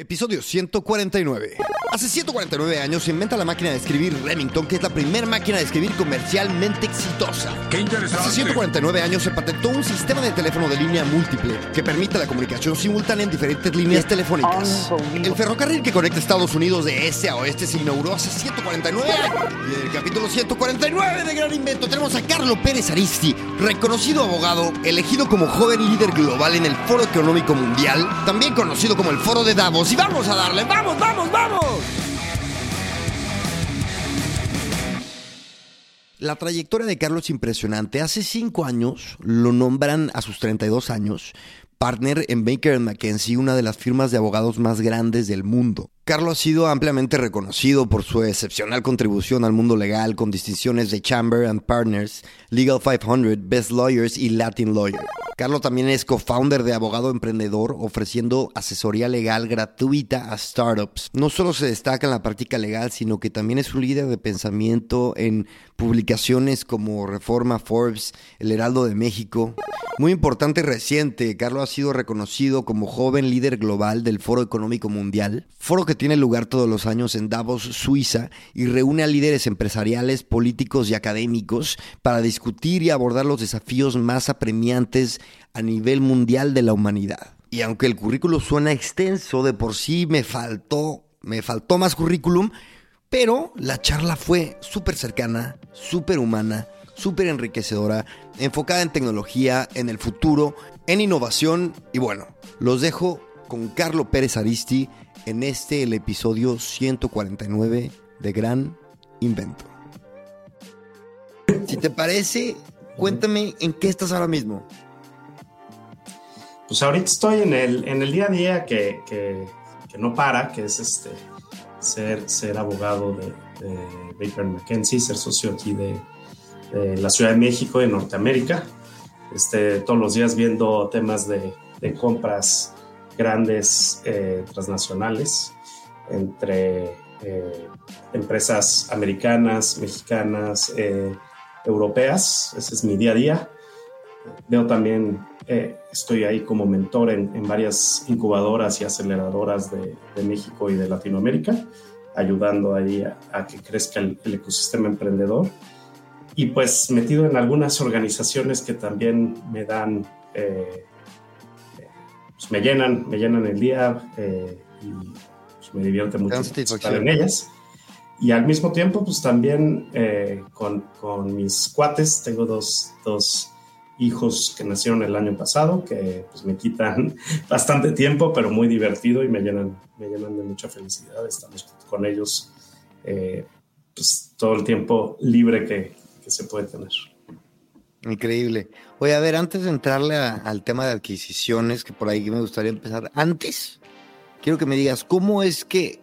Episodio 149. Hace 149 años se inventa la máquina de escribir Remington, que es la primera máquina de escribir comercialmente exitosa. ¡Qué interesante! Hace 149 años se patentó un sistema de teléfono de línea múltiple que permite la comunicación simultánea en diferentes líneas telefónicas. El ferrocarril que conecta Estados Unidos de este a oeste se inauguró hace 149 años. Y en el capítulo 149 de Gran Invento tenemos a Carlo Pérez Aristi, reconocido abogado, elegido como joven líder global en el Foro Económico Mundial, también conocido como el Foro de Davos. Y vamos a darle, ¡vamos, vamos, vamos! La trayectoria de Carlos es impresionante. Hace 5 años lo nombran a sus 32 años partner en Baker McKenzie, una de las firmas de abogados más grandes del mundo. Carlos ha sido ampliamente reconocido por su excepcional contribución al mundo legal con distinciones de Chamber and Partners, Legal 500, Best Lawyers y Latin Lawyer. Carlos también es co-founder de Abogado Emprendedor, ofreciendo asesoría legal gratuita a startups. No solo se destaca en la práctica legal, sino que también es un líder de pensamiento en publicaciones como Reforma, Forbes, El Heraldo de México. Muy importante y reciente, Carlos ha sido reconocido como joven líder global del Foro Económico Mundial, foro que tiene lugar todos los años en Davos, Suiza, y reúne a líderes empresariales, políticos y académicos para discutir y abordar los desafíos más apremiantes a nivel mundial de la humanidad. Y aunque el currículo suena extenso, de por sí me faltó más currículum, pero la charla fue súper cercana, súper humana, súper enriquecedora, enfocada en tecnología, en el futuro, en innovación. Y bueno, los dejo con Carlo Pérez Aristi en el episodio 149 de Gran Invento. Si te parece, cuéntame en qué estás ahora mismo. Pues ahorita estoy en el día a día que no para, que es ser abogado de Baker McKenzie, ser socio aquí de la Ciudad de México y Norteamérica. Todos los días viendo temas de compras grandes transnacionales entre empresas americanas, mexicanas, europeas. Ese es mi día a día. Veo también, estoy ahí como mentor en varias incubadoras y aceleradoras de México y de Latinoamérica, ayudando ahí a que crezca el ecosistema emprendedor. Y pues metido en algunas organizaciones que también me dan, pues me llenan el día y pues me divierte mucho estar en ellas. Y al mismo tiempo, pues también con mis cuates, tengo dos hijos que nacieron el año pasado, que pues me quitan bastante tiempo, pero muy divertido y me llenan de mucha felicidad. Estamos con ellos pues todo el tiempo libre que se puede tener. Increíble. Oye, a ver, antes de entrarle al tema de adquisiciones, que por ahí me gustaría empezar, antes quiero que me digas, ¿cómo es que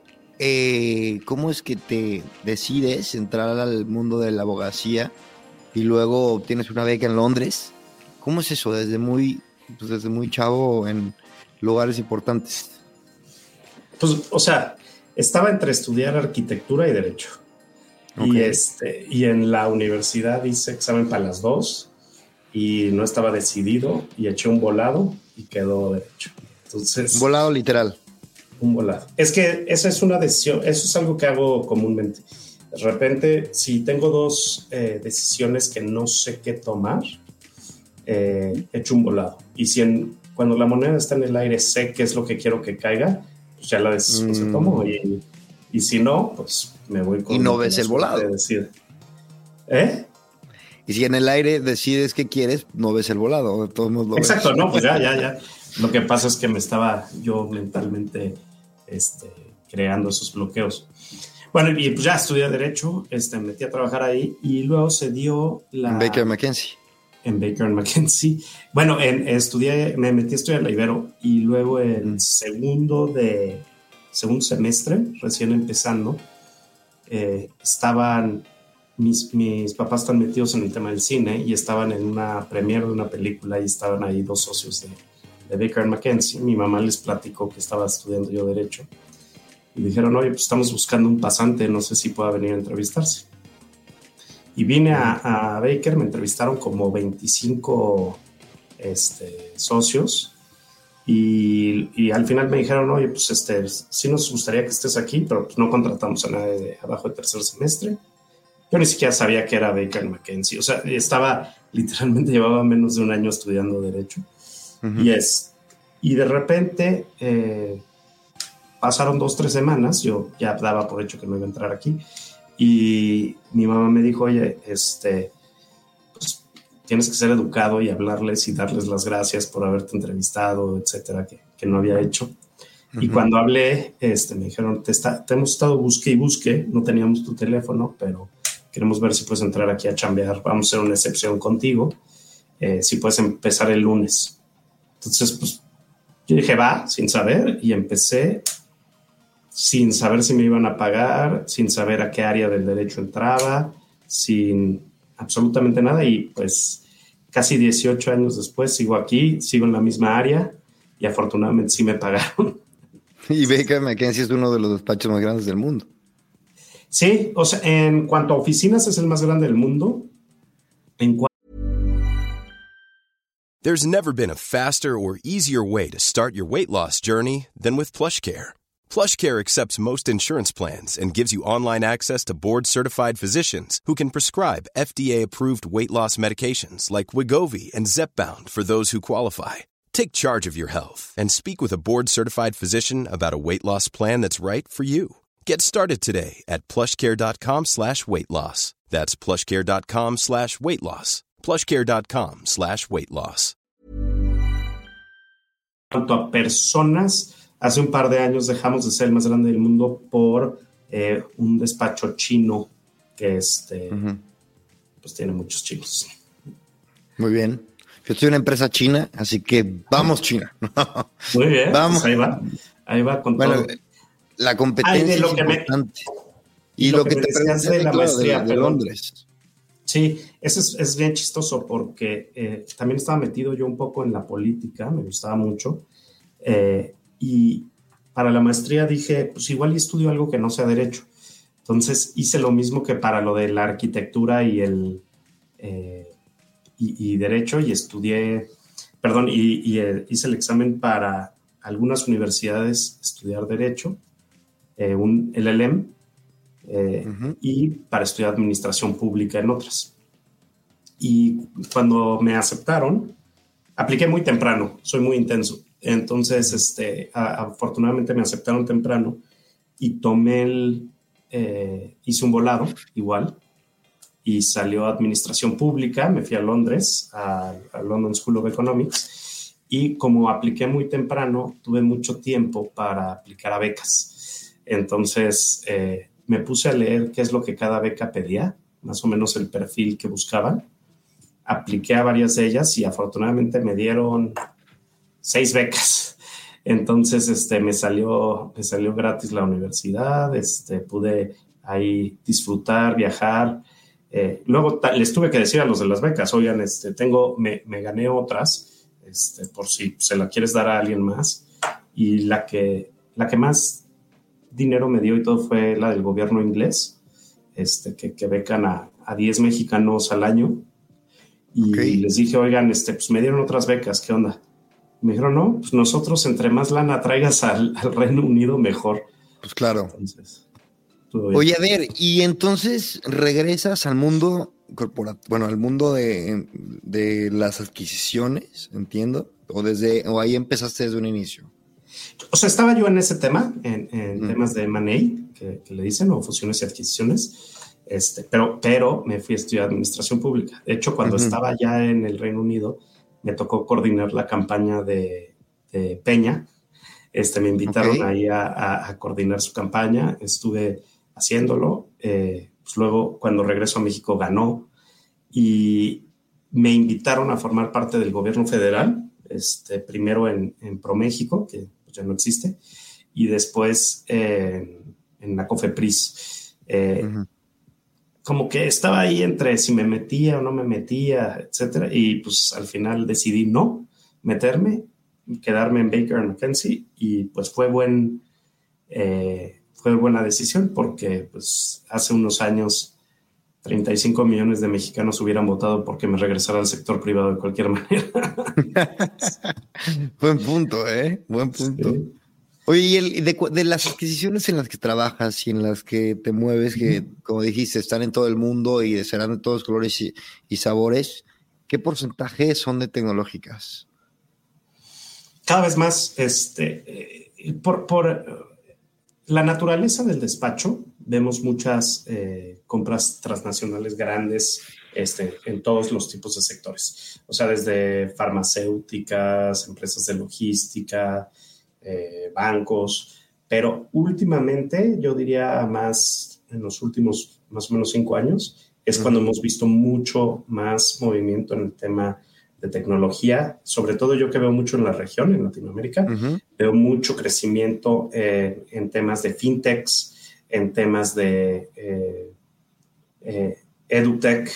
te decides entrar al mundo de la abogacía y luego obtienes una beca en Londres? ¿Cómo es eso desde muy chavo en lugares importantes? Pues, o sea, estaba entre estudiar arquitectura y derecho. Okay. Y en la universidad hice examen para las dos y no estaba decidido y eché un volado y quedó derecho. Entonces, un volado literal. Un volado. Es que esa es una decisión, eso es algo que hago comúnmente. De repente, si tengo dos decisiones que no sé qué tomar, echo un volado. Y cuando la moneda está en el aire, sé qué es lo que quiero que caiga, pues ya la decisión se tomó. Y si no, pues me voy con... Y no ves el volado. Y si en el aire decides qué quieres, no ves el volado. De todos modos exacto, ves. No, pues ya. Lo que pasa es que me estaba yo mentalmente creando esos bloqueos. Bueno, y pues ya estudié Derecho, me metí a trabajar ahí y luego se dio la... En Baker McKenzie. En Baker McKenzie. Bueno, me metí a estudiar la Ibero y luego el segundo semestre, recién empezando, estaban... Mis papás están metidos en el tema del cine y estaban en una premiere de una película y estaban ahí dos socios de Baker McKenzie. Mi mamá les platicó que estaba estudiando yo Derecho y dijeron, oye, pues estamos buscando un pasante, no sé si pueda venir a entrevistarse. Y vine a Baker, me entrevistaron como 25 socios Y al final me dijeron, oye, pues sí nos gustaría que estés aquí, pero pues no contratamos a nadie de abajo de tercer semestre. Yo ni siquiera sabía que era Baker McKenzie. O sea, literalmente llevaba menos de un año estudiando Derecho. Uh-huh. Y de repente pasaron 2-3 semanas, yo ya daba por hecho que no iba a entrar aquí, y mi mamá me dijo, oye, pues tienes que ser educado y hablarles y darles las gracias por haberte entrevistado, etcétera, que no había hecho. Uh-huh. Y cuando hablé, me dijeron, te hemos estado busque y busque, no teníamos tu teléfono, pero queremos ver si puedes entrar aquí a chambear, vamos a hacer una excepción contigo, si puedes empezar el lunes. Entonces, pues, yo dije, va, sin saber, y empecé sin saber si me iban a pagar, sin saber a qué área del derecho entraba, sin absolutamente nada, y pues casi 18 años después sigo aquí, sigo en la misma área, y afortunadamente sí me pagaron. Y Baker McKenzie es uno de los despachos más grandes del mundo. Sí, o sea, en cuanto a oficinas es el más grande del mundo. There's never been a faster or easier way to start your weight loss journey than with PlushCare. PlushCare accepts most insurance plans and gives you online access to board-certified physicians who can prescribe FDA-approved weight loss medications like Wegovy and Zepbound for those who qualify. Take charge of your health and speak with a board-certified physician about a weight loss plan that's right for you. Get started today at plushcare.com/weightloss. That's plushcare.com/weightloss. plushcare.com/weightloss. En cuanto a personas, hace un par de años dejamos de ser el más grande del mundo por un despacho chino que uh-huh. Pues tiene muchos chinos. Muy bien. Yo estoy en una empresa china, así que vamos China. Muy bien, vamos. Pues ahí va con todo. La competencia es importante. Y lo que te pregunté de la maestría de Londres. Sí, eso es bien chistoso porque también estaba metido yo un poco en la política, me gustaba mucho, y para la maestría dije, pues igual y estudio algo que no sea derecho. Entonces hice lo mismo que para lo de la arquitectura y derecho, y estudié, hice el examen para algunas universidades estudiar derecho, el LLM, uh-huh. Y para estudiar administración pública en otras. Y cuando me aceptaron, apliqué muy temprano, soy muy intenso. Entonces, afortunadamente me aceptaron temprano y hice un volado igual y salió administración pública. Me fui a Londres, a London School of Economics, y como apliqué muy temprano, tuve mucho tiempo para aplicar a becas. Entonces, me puse a leer qué es lo que cada beca pedía, más o menos el perfil que buscaban. Apliqué a varias de ellas y afortunadamente me dieron 6 becas. Entonces, me salió gratis la universidad, pude ahí disfrutar, viajar. Luego les tuve que decir a los de las becas, oigan, me gané otras, por si se la quieres dar a alguien más. Y la que más dinero me dio y todo fue la del gobierno inglés, que becan a 10 mexicanos al año. Y okay. Les dije, oigan, pues me dieron otras becas, ¿qué onda? Me dijeron, no, pues nosotros entre más lana traigas al Reino Unido, mejor. Pues claro. Entonces, oye, a ver, y entonces regresas al mundo corporativo, al mundo de las adquisiciones, entiendo, o ahí empezaste desde un inicio. O sea, estaba yo en ese tema, en temas de M&A, que le dicen, o fusiones y adquisiciones, pero me fui a estudiar administración pública. De hecho, cuando estaba ya en el Reino Unido, me tocó coordinar la campaña de Peña. Me invitaron ahí a coordinar su campaña, estuve haciéndolo. Pues luego, cuando regreso a México, ganó y me invitaron a formar parte del gobierno federal, primero en ProMéxico, que ya no existe, y después en la COFEPRIS. Como que estaba ahí entre si me metía o no me metía, etcétera, y pues al final decidí no meterme, quedarme en Baker McKenzie, y pues fue buena decisión porque pues hace unos años 35 millones de mexicanos hubieran votado porque me regresara al sector privado de cualquier manera. Buen punto, ¿eh? Buen punto. Sí. Oye, y de las adquisiciones en las que trabajas y en las que te mueves, que como dijiste, están en todo el mundo y serán de todos colores y sabores, ¿qué porcentaje son de tecnológicas? Cada vez más, por la naturaleza del despacho, vemos muchas compras transnacionales grandes en todos los tipos de sectores. O sea, desde farmacéuticas, empresas de logística, bancos, pero últimamente, yo diría más en los últimos más o menos 5 años, es cuando hemos visto mucho más movimiento en el tema de tecnología, sobre todo yo que veo mucho en la región, en Latinoamérica, veo mucho crecimiento en temas de fintechs, en temas de edutech,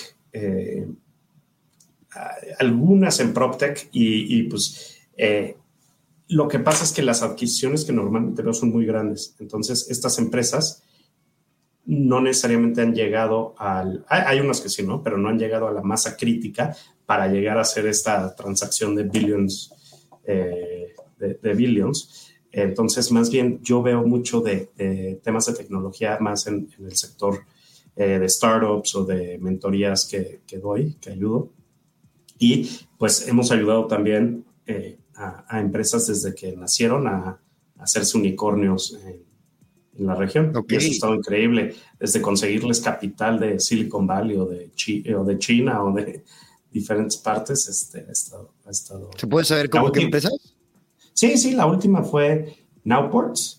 algunas en proptech y pues lo que pasa es que las adquisiciones que normalmente veo son muy grandes. Entonces, estas empresas no necesariamente han llegado hay unas que sí, ¿no? Pero no han llegado a la masa crítica para llegar a hacer esta transacción de billions, de billions. Entonces, más bien, yo veo mucho de temas de tecnología más en el sector de startups o de mentorías que doy, que ayudo. Y pues hemos ayudado también a empresas desde que nacieron a hacerse unicornios en la región. Okay. Y eso ha estado increíble, desde conseguirles capital de Silicon Valley o de China o de diferentes partes. Ha estado. ¿Se puede saber cómo qué empresas? Sí, la última fue Nowports,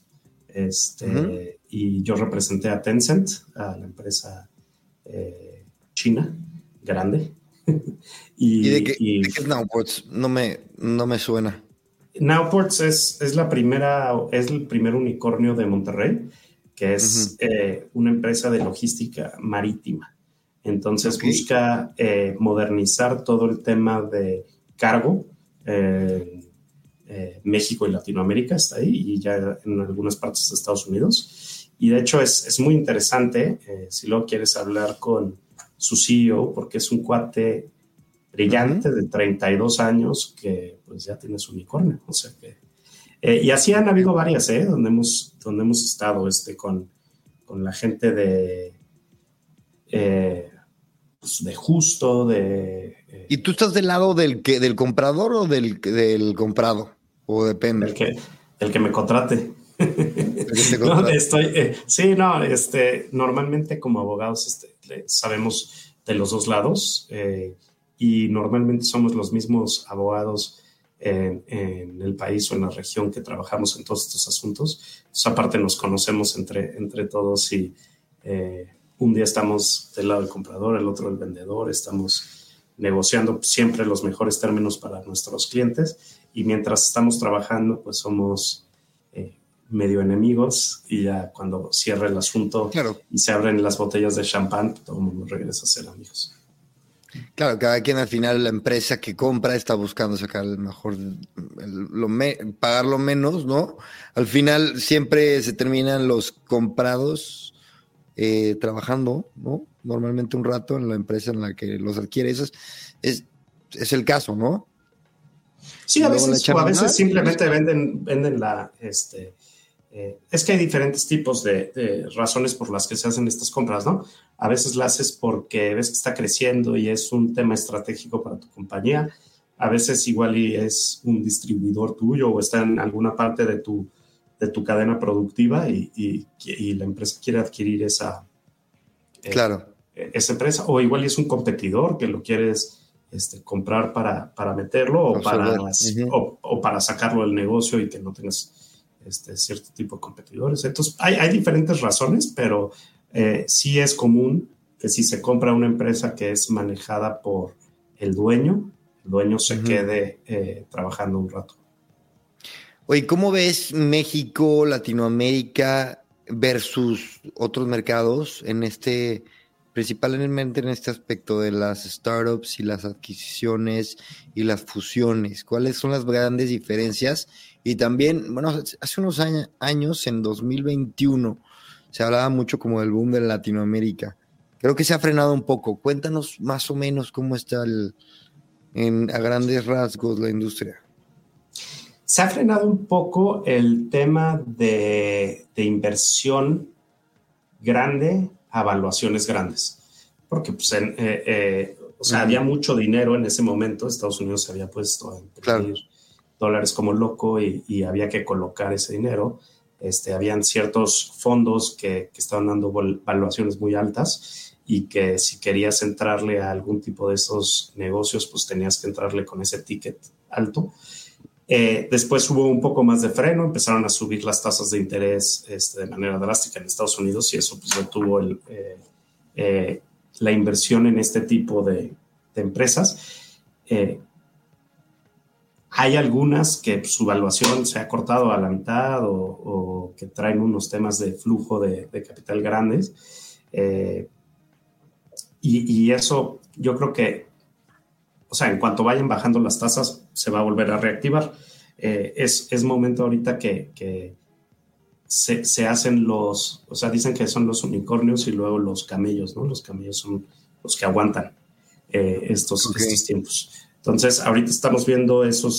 y yo representé a Tencent, a la empresa china grande. ¿Y de qué es Nowports? No me suena. Nowports es el primer unicornio de Monterrey, que es una empresa de logística marítima. Entonces busca modernizar todo el tema de cargo. México y Latinoamérica está ahí, y ya en algunas partes de Estados Unidos. Y de hecho es muy interesante, si luego quieres hablar con su CEO, porque es un cuate brillante de 32 años que pues ya tiene su unicornio. O sea que, y así han habido varias, donde hemos estado con la gente pues de Justo, ¿Y tú estás del lado del comprador o del comprado? ¿O depende? El que me contrate. Normalmente como abogados sabemos de los dos lados, y normalmente somos los mismos abogados en el país o en la región que trabajamos en todos estos asuntos. Entonces, aparte nos conocemos entre todos, y un día estamos del lado del comprador, el otro del vendedor, estamos negociando siempre los mejores términos para nuestros clientes, y mientras estamos trabajando pues somos medio enemigos, y ya cuando cierra el asunto y se abren las botellas de champán, todo el mundo regresa a ser amigos. Claro, cada quien al final, la empresa que compra está buscando sacar el mejor, pagar lo menos, ¿no? Al final siempre se terminan los comprados trabajando, ¿no? Normalmente un rato en la empresa en la que los adquiere. Eso es el caso, ¿no? Sí, a veces simplemente venden la... es que hay diferentes tipos de razones por las que se hacen estas compras, ¿no? A veces la haces porque ves que está creciendo y es un tema estratégico para tu compañía. A veces igual y es un distribuidor tuyo o está en alguna parte de tu cadena productiva y la empresa quiere adquirir esa empresa. O igual y es un competidor que lo quieres comprar para meterlo o para sacarlo del negocio y que no tengas cierto tipo de competidores. Entonces, hay diferentes razones, pero sí es común que si se compra una empresa que es manejada por el dueño se quede trabajando un rato. Oye, ¿cómo ves México, Latinoamérica versus otros mercados principalmente en este aspecto de las startups y las adquisiciones y las fusiones? ¿Cuáles son las grandes diferencias? Y también, bueno, hace unos años, en 2021, se hablaba mucho como del boom de Latinoamérica, creo que se ha frenado un poco. Cuéntanos más o menos cómo está a grandes rasgos la industria. Se ha frenado un poco el tema de inversión grande a valuaciones grandes, porque pues, había mucho dinero en ese momento. Estados Unidos se había puesto a imprimir dólares como loco y había que colocar ese dinero. Habían ciertos fondos que estaban dando valuaciones muy altas y que si querías entrarle a algún tipo de esos negocios, pues tenías que entrarle con ese ticket alto. Después hubo un poco más de freno, empezaron a subir las tasas de interés de manera drástica en Estados Unidos y eso pues detuvo la inversión en este tipo de empresas. Hay algunas que su valuación se ha cortado a la mitad o que traen unos temas de flujo de capital grandes. Y eso yo creo que, o sea, en cuanto vayan bajando las tasas, se va a volver a reactivar. Es momento ahorita que se hacen dicen que son los unicornios y luego los camellos, ¿no? Los camellos son los que aguantan estos tiempos. Entonces, ahorita estamos viendo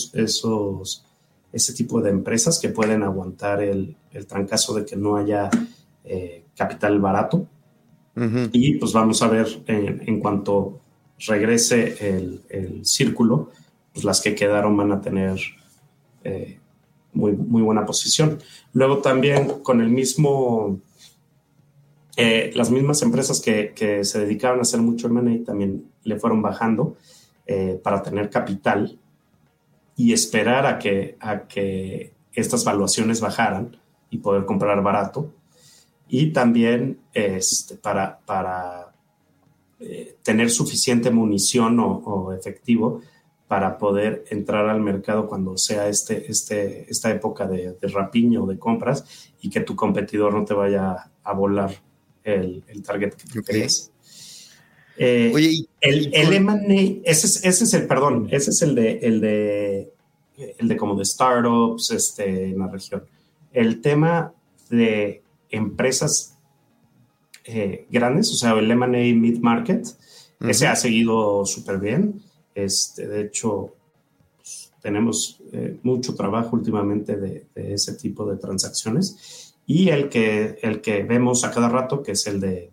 ese tipo de empresas que pueden aguantar el trancazo de que no haya capital barato. Uh-huh. Y pues vamos a ver en cuanto regrese el círculo, pues las que quedaron van a tener muy, muy buena posición. Luego también con el mismo, las mismas empresas que se dedicaban a hacer mucho M&A también le fueron bajando para tener capital y esperar a que estas valuaciones bajaran y poder comprar barato. Y también para tener suficiente munición o efectivo para poder entrar al mercado cuando sea esta época de rapiña o de compras y que tu competidor no te vaya a volar el target que tú querías. Oye, el M&A, ese es el de como de startups en la región. El tema de empresas grandes, o sea, el M&A mid-market, uh-huh. Ese ha seguido súper bien. De hecho, pues, tenemos mucho trabajo últimamente de ese tipo de transacciones. Y el que vemos a cada rato, que es el de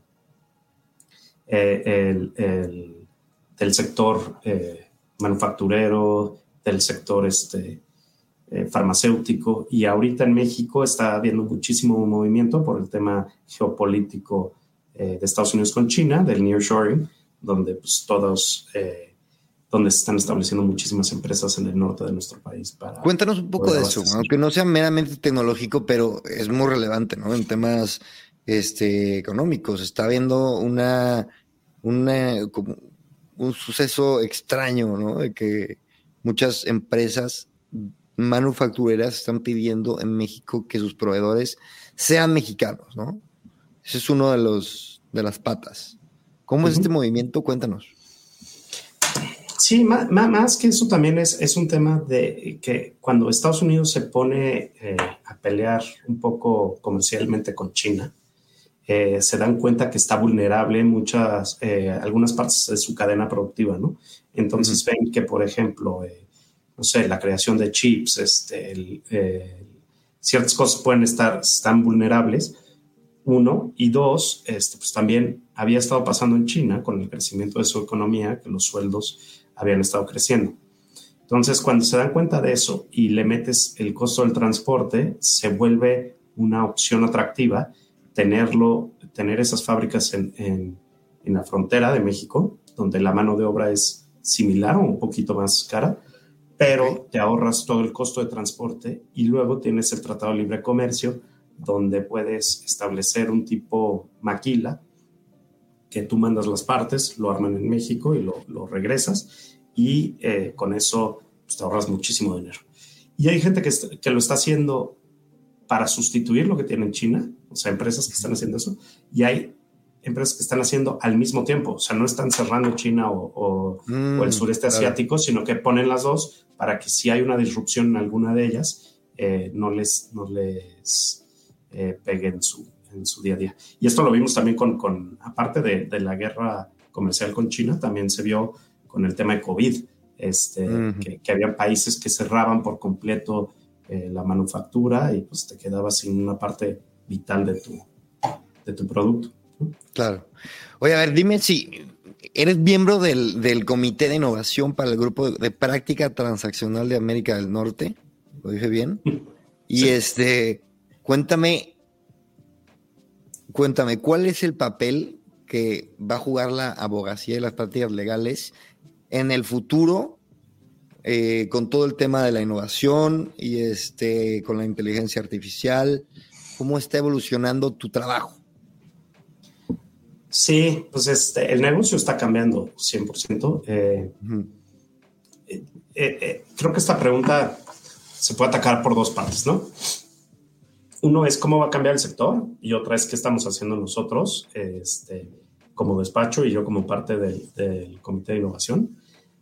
del sector manufacturero, del sector farmacéutico, y ahorita en México está habiendo muchísimo movimiento por el tema geopolítico de Estados Unidos con China, del nearshoring, donde pues donde se están estableciendo muchísimas empresas en el norte de nuestro país. Cuéntanos un poco de eso, aunque no sea meramente tecnológico, pero es muy relevante, ¿no? En temas económicos. Está habiendo como un suceso extraño, ¿no? De que muchas empresas manufactureras están pidiendo en México que sus proveedores sean mexicanos, ¿no? Ese es uno de las patas. ¿Cómo es este movimiento? Cuéntanos. Sí, más que eso también es un tema de que cuando Estados Unidos se pone a pelear un poco comercialmente con China, se dan cuenta que está vulnerable en algunas partes de su cadena productiva, ¿no? Entonces ven que, por ejemplo, no sé, la creación de chips, ciertas cosas están vulnerables, uno, y dos, pues también había estado pasando en China con el crecimiento de su economía, que los sueldos habían estado creciendo. Entonces, cuando se dan cuenta de eso y le metes el costo del transporte, se vuelve una opción atractiva tener esas fábricas en la frontera de México, donde la mano de obra es similar o un poquito más cara, pero te ahorras todo el costo de transporte y luego tienes el Tratado de Libre Comercio, donde puedes establecer un tipo maquila, que tú mandas las partes, lo arman en México y lo regresas y con eso pues, te ahorras muchísimo dinero. Y hay gente que lo está haciendo para sustituir lo que tiene en China, o sea, empresas que están haciendo eso, y hay empresas que están haciendo al mismo tiempo, o sea, no están cerrando China o el sureste asiático, sino que ponen las dos para que si hay una disrupción en alguna de ellas, no les peguen en su día a día. Y esto lo vimos también aparte de la guerra comercial con China, también se vio con el tema de COVID, que había países que cerraban por completo la manufactura y pues te quedabas sin una parte vital de tu producto. Claro. Oye, a ver, dime si eres miembro del Comité de Innovación para el Grupo de Práctica Transaccional de América del Norte. ¿Lo dije bien? Y Sí. cuéntame, ¿cuál es el papel que va a jugar la abogacía y las prácticas legales en el futuro con todo el tema de la innovación y con la inteligencia artificial? ¿Cómo está evolucionando tu trabajo? Sí, pues el negocio está cambiando 100%. Creo que esta pregunta se puede atacar por dos partes, ¿no? Uno es cómo va a cambiar el sector y otra es qué estamos haciendo nosotros como despacho y yo como parte del Comité de Innovación.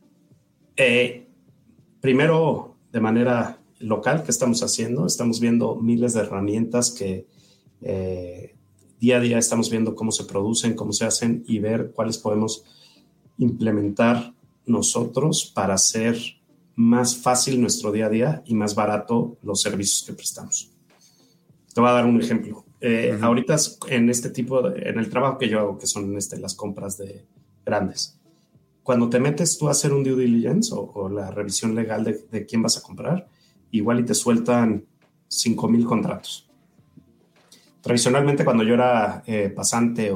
Primero, de manera local, ¿qué estamos haciendo? Estamos viendo miles de herramientas que día a día estamos viendo cómo se producen, cómo se hacen y ver cuáles podemos implementar nosotros para hacer más fácil nuestro día a día y más barato los servicios que prestamos. Te voy a dar un ejemplo. Ahorita en en el trabajo que yo hago, que son las compras de grandes, cuando te metes tú a hacer un due diligence o la revisión legal de quién vas a comprar, igual y te sueltan 5,000 contratos. Tradicionalmente, cuando yo era pasante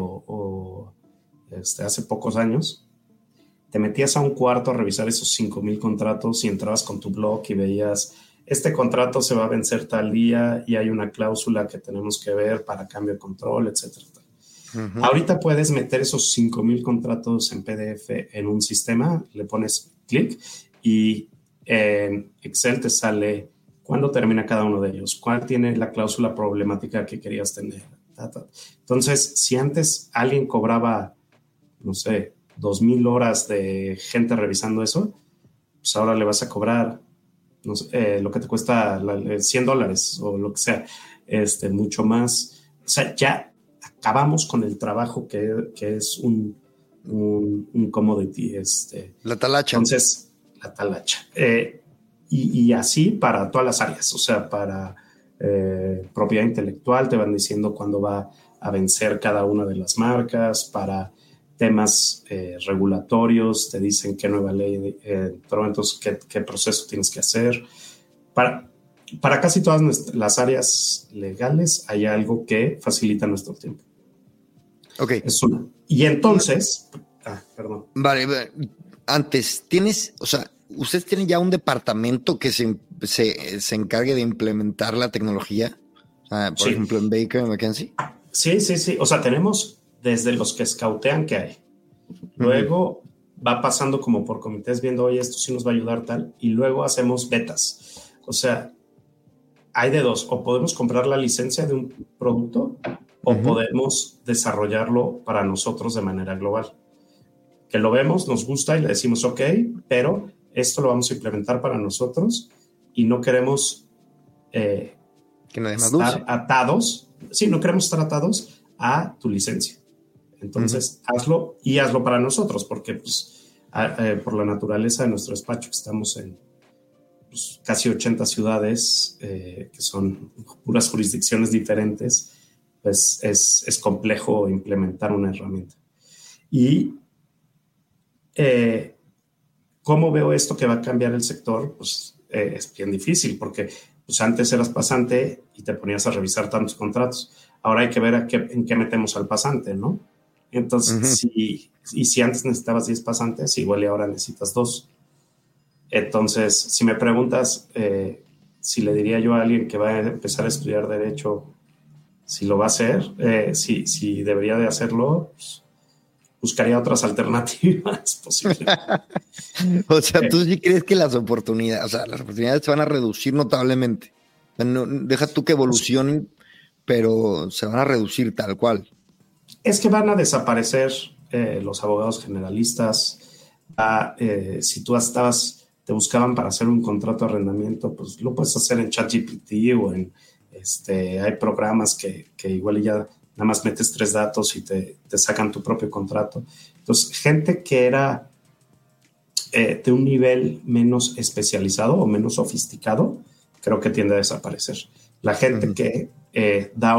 hace pocos años, te metías a un cuarto a revisar esos 5,000 contratos y entrabas con tu blog y veías, este contrato se va a vencer tal día y hay una cláusula que tenemos que ver para cambio de control, etcétera. Ahorita puedes meter esos 5,000 contratos en PDF en un sistema, le pones clic y en Excel te sale cuándo termina cada uno de ellos, cuál tiene la cláusula problemática que querías tener. Entonces, si antes alguien cobraba, no sé, 2,000 horas de gente revisando eso, pues ahora le vas a cobrar no sé, lo que te cuesta $100 o lo que sea, mucho más. O sea, ya acabamos con el trabajo que es un commodity. La talacha. Entonces, la talacha. Y así para todas las áreas, o sea, para propiedad intelectual, te van diciendo cuándo va a vencer cada una de las marcas, para temas regulatorios, te dicen qué nueva ley entró, entonces qué proceso tienes que hacer. Para casi todas las áreas legales hay algo que facilita nuestro tiempo. Ok. Es una. Y entonces, perdón. Vale, antes, ¿ustedes tienen ya un departamento que se encargue de implementar la tecnología? Por ejemplo, en Baker McKenzie. Sí. O sea, tenemos desde los que escautean que hay. Luego va pasando como por comités viendo, oye, esto sí nos va a ayudar tal. Y luego hacemos betas. O sea, hay de dos. O podemos comprar la licencia de un producto o podemos desarrollarlo para nosotros de manera global. Que lo vemos, nos gusta y le decimos, ok, pero esto lo vamos a implementar para nosotros y no queremos que nadie más estar atados. Sí, no queremos estar atados a tu licencia. Entonces, hazlo para nosotros, porque pues, por la naturaleza de nuestro despacho, que estamos en pues, casi 80 ciudades, que son puras jurisdicciones diferentes, pues es complejo implementar una herramienta. Y ¿cómo veo esto que va a cambiar el sector? Pues es bien difícil, porque pues, antes eras pasante y te ponías a revisar tantos contratos. Ahora hay que ver en qué metemos al pasante, ¿no? Entonces, si antes necesitabas 10 pasantes, igual y ahora necesitas 2. Entonces, si me preguntas si le diría yo a alguien que va a empezar a estudiar Derecho si lo va a hacer, si debería de hacerlo, pues, buscaría otras alternativas posibles. O sea, ¿tú sí crees que las oportunidades se van a reducir notablemente? No, deja tú que evolucionen, pero se van a reducir tal cual. Es que van a desaparecer los abogados generalistas. Si tú te buscaban para hacer un contrato de arrendamiento, pues lo puedes hacer en ChatGPT o hay programas que igual ya nada más metes 3 datos y te sacan tu propio contrato. Entonces, gente que era de un nivel menos especializado o menos sofisticado, creo que tiende a desaparecer. La gente que da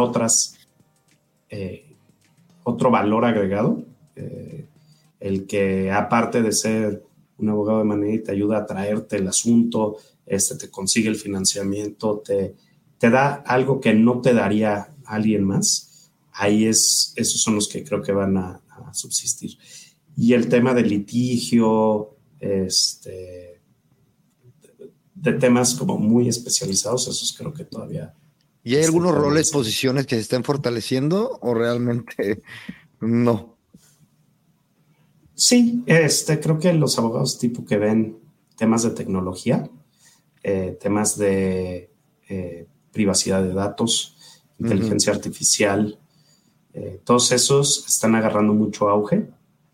otro valor agregado, el que aparte de ser un abogado de manera te ayuda a traerte el asunto, te consigue el financiamiento, te da algo que no te daría alguien más, esos son los que creo que van a subsistir. Y el tema del litigio, de temas como muy especializados, esos creo que todavía... ¿Y hay algunos roles, posiciones que se estén fortaleciendo o realmente no? Sí, creo que los abogados tipo que ven temas de tecnología, temas de privacidad de datos, inteligencia artificial, todos esos están agarrando mucho auge.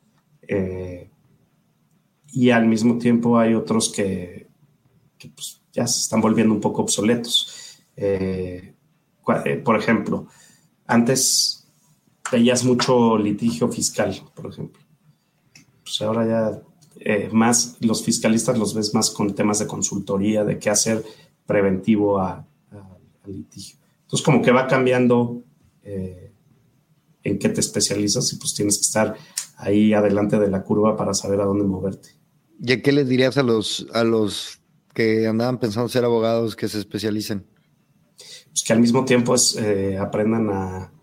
Y al mismo tiempo hay otros que pues, ya se están volviendo un poco obsoletos. Por ejemplo, antes veías mucho litigio fiscal, por ejemplo. Pues ahora ya más los fiscalistas los ves más con temas de consultoría, de qué hacer preventivo al litigio. Entonces como que va cambiando en qué te especializas y pues tienes que estar ahí adelante de la curva para saber a dónde moverte. ¿Y qué les dirías a los que andaban pensando ser abogados que se especialicen? Pues que al mismo tiempo aprendan a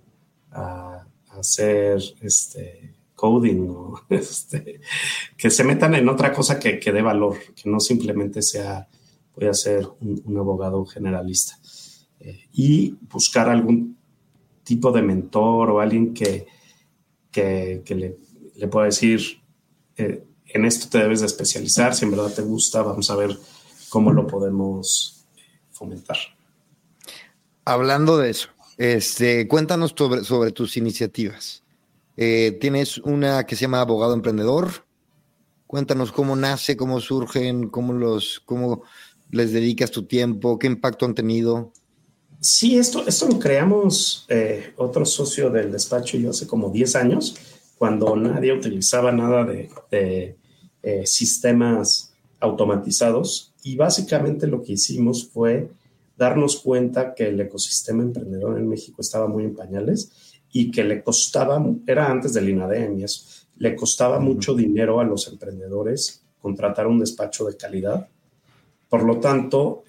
hacer coding o que se metan en otra cosa que dé valor, que no simplemente voy a ser un abogado generalista. Y buscar algún tipo de mentor o alguien que le pueda decir, en esto te debes de especializar, si en verdad te gusta, vamos a ver cómo lo podemos fomentar. Hablando de eso, cuéntanos sobre tus iniciativas. Tienes una que se llama Abogado Emprendedor. Cuéntanos cómo nace, cómo surgen, cómo les dedicas tu tiempo, qué impacto han tenido. Sí, esto lo creamos otro socio del despacho y yo hace como 10 años, cuando nadie utilizaba nada de sistemas automatizados. Y básicamente lo que hicimos fue darnos cuenta que el ecosistema emprendedor en México estaba muy en pañales y que le costaba, era antes del INADEM y eso, le costaba mucho dinero a los emprendedores contratar un despacho de calidad. Por lo tanto,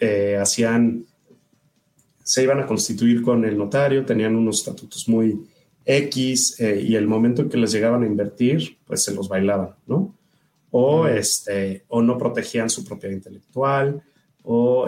se iban a constituir con el notario, tenían unos estatutos muy X y el momento en que les llegaban a invertir, pues se los bailaban, ¿no? O no protegían su propiedad intelectual, o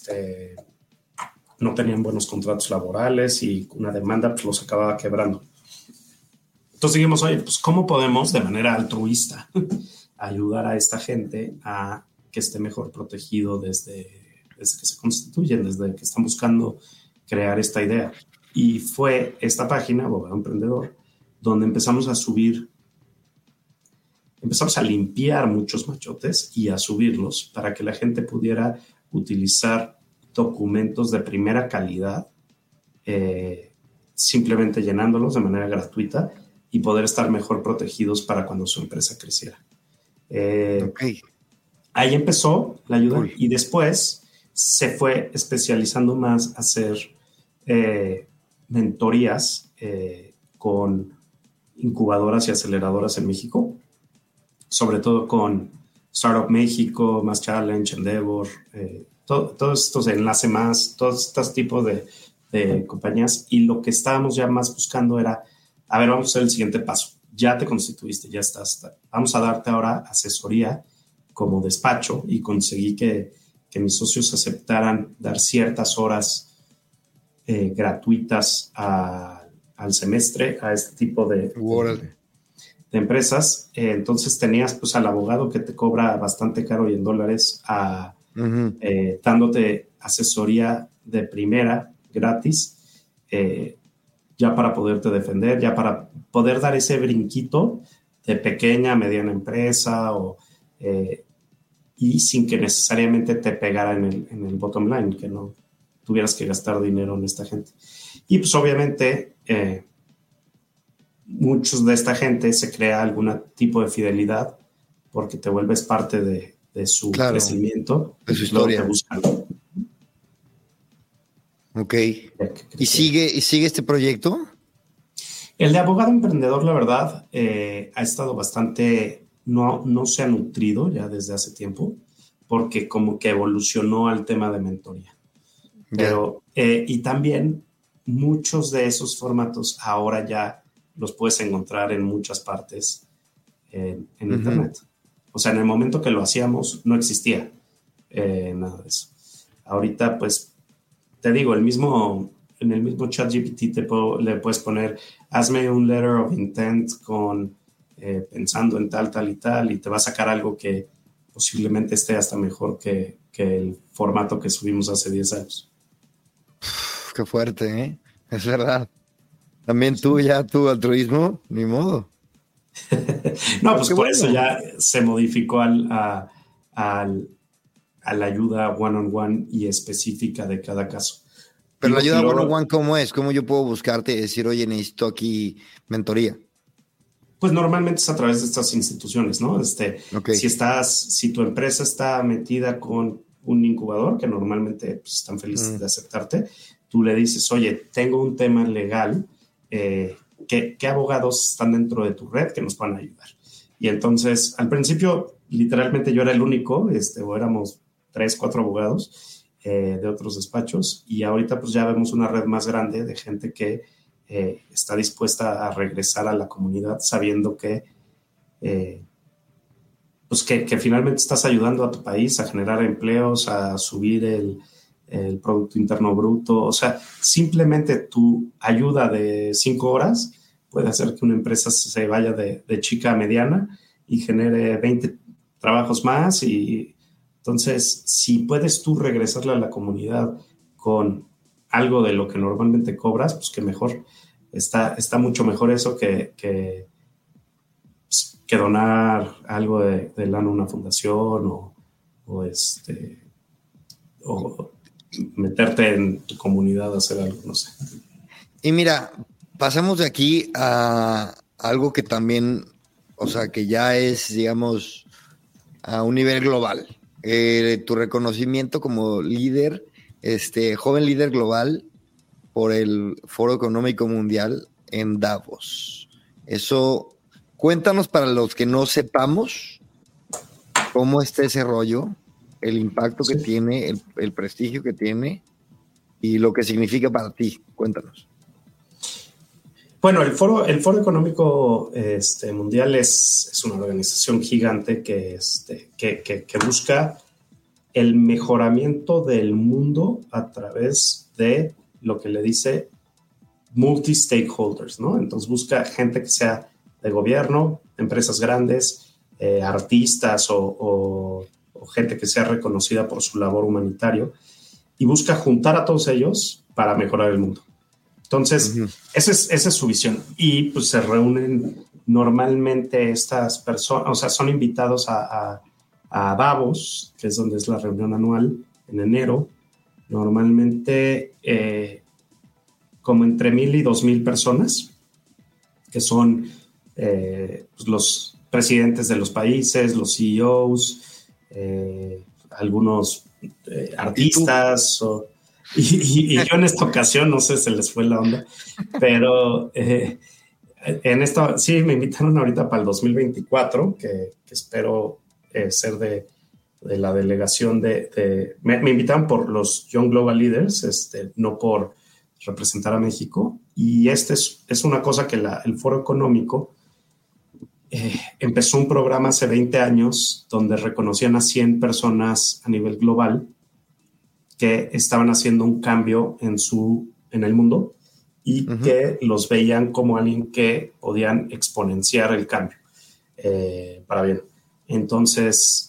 no tenían buenos contratos laborales y una demanda pues los acababa quebrando. Entonces dijimos, oye, pues ¿cómo podemos de manera altruista ayudar a esta gente a que esté mejor protegido desde que se constituyen, desde que están buscando crear esta idea? Y fue esta página, Abogado Emprendedor, donde empezamos a limpiar muchos machotes y a subirlos para que la gente pudiera utilizar documentos de primera calidad, simplemente llenándolos de manera gratuita y poder estar mejor protegidos para cuando su empresa creciera. Okay. Ahí empezó la ayuda. Cool. Y después se fue especializando más a hacer mentorías con incubadoras y aceleradoras en México, sobre todo con Startup México, Más Challenge, Endeavor, todos estos Enlace Más, todos estos tipos de compañías. Y lo que estábamos ya más buscando era, a ver, vamos a hacer el siguiente paso. Ya te constituiste, ya estás. Vamos a darte ahora asesoría como despacho, y conseguí que mis socios aceptaran dar ciertas horas gratuitas al semestre a este tipo de empresas. Entonces tenías pues al abogado que te cobra bastante caro y en dólares dándote asesoría de primera gratis, ya para poderte defender, ya para poder dar ese brinquito de pequeña, mediana empresa y sin que necesariamente te pegara en el bottom line, que no tuvieras que gastar dinero en esta gente. Y pues obviamente muchos de esta gente se crea algún tipo de fidelidad porque te vuelves parte de su crecimiento. De su historia. Te buscan. Ok. ¿Y sigue este proyecto? El de abogado emprendedor, la verdad, ha estado bastante, no se ha nutrido ya desde hace tiempo, porque como que evolucionó al tema de mentoría. Pero, y también muchos de esos formatos ahora ya los puedes encontrar en muchas partes en Internet. O sea, en el momento que lo hacíamos no existía nada de eso. Ahorita, pues, te digo, en el mismo ChatGPT le puedes poner, hazme un letter of intent pensando en tal, tal y tal, y te va a sacar algo que posiblemente esté hasta mejor que el formato que subimos hace 10 años. Qué fuerte, ¿eh? Es verdad. También tu altruismo, ni modo. No, pues por eso ya se modificó a la ayuda one-on-one y específica de cada caso. Pero la ayuda one-on-one, ¿cómo es? ¿Cómo yo puedo buscarte y decir, oye, necesito aquí mentoría? Pues normalmente es a través de estas instituciones, ¿no? Si tu empresa está metida con un incubador, que normalmente pues, están felices de aceptarte, tú le dices, oye, tengo un tema legal, ¿qué abogados están dentro de tu red que nos puedan ayudar? Y entonces, al principio, literalmente yo era el único, o éramos 3, 4 abogados de otros despachos, y ahorita pues ya vemos una red más grande de gente que está dispuesta a regresar a la comunidad sabiendo que finalmente estás ayudando a tu país a generar empleos, a subir el Producto Interno Bruto. O sea, simplemente tu ayuda de 5 horas puede hacer que una empresa se vaya de chica a mediana y genere 20 trabajos más. Y entonces, si puedes tú regresarle a la comunidad con algo de lo que normalmente cobras, pues que mejor. Está mucho mejor eso que donar algo de lana a una fundación o meterte en tu comunidad a hacer algo, no sé. Y mira, pasamos de aquí a algo que también, o sea, que ya es, digamos, a un nivel global. Tu reconocimiento como líder, joven líder global por el Foro Económico Mundial en Davos. Eso, cuéntanos para los que no sepamos cómo está ese rollo, el impacto que tiene, el prestigio que tiene y lo que significa para ti. Cuéntanos. Bueno, el Foro Económico Mundial es una organización gigante que busca el mejoramiento del mundo a través de lo que le dice multi-stakeholders, ¿no? Entonces busca gente que sea de gobierno, empresas grandes, artistas o gente que sea reconocida por su labor humanitario, y busca juntar a todos ellos para mejorar el mundo. Entonces, esa es su visión. Y pues se reúnen normalmente estas personas, o sea, son invitados a Davos, que es donde es la reunión anual, en enero. Normalmente como entre 1,000 y 2,000 personas, que son pues los presidentes de los países, los CEOs, algunos artistas. Y yo en esta ocasión, no sé, se les fue la onda, pero en esto sí me invitaron ahorita para el 2024, que espero ser de la delegación me invitaron por los Young Global Leaders, no por representar a México. Y es una cosa que el Foro Económico empezó un programa hace 20 años donde reconocían a 100 personas a nivel global que estaban haciendo un cambio en el mundo y que los veían como alguien que podían exponenciar el cambio para bien. Entonces,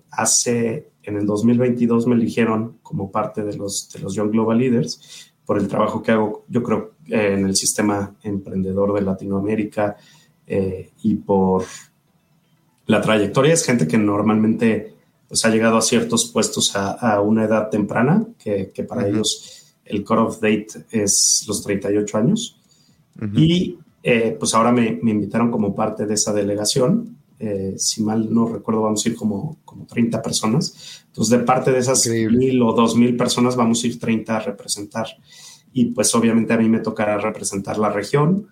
en el 2022 me eligieron como parte de los Young Global Leaders por el trabajo que hago, yo creo, en el sistema emprendedor de Latinoamérica y por la trayectoria. Es gente que normalmente pues, ha llegado a ciertos puestos a una edad temprana, que para ellos el cut-off date es los 38 años. Y pues ahora me invitaron como parte de esa delegación. Si mal no recuerdo, vamos a ir como 30 personas. Entonces, de parte de esas Increíble. 1,000 o 2,000 personas, vamos a ir 30 a representar. Y pues obviamente a mí me tocará representar la región,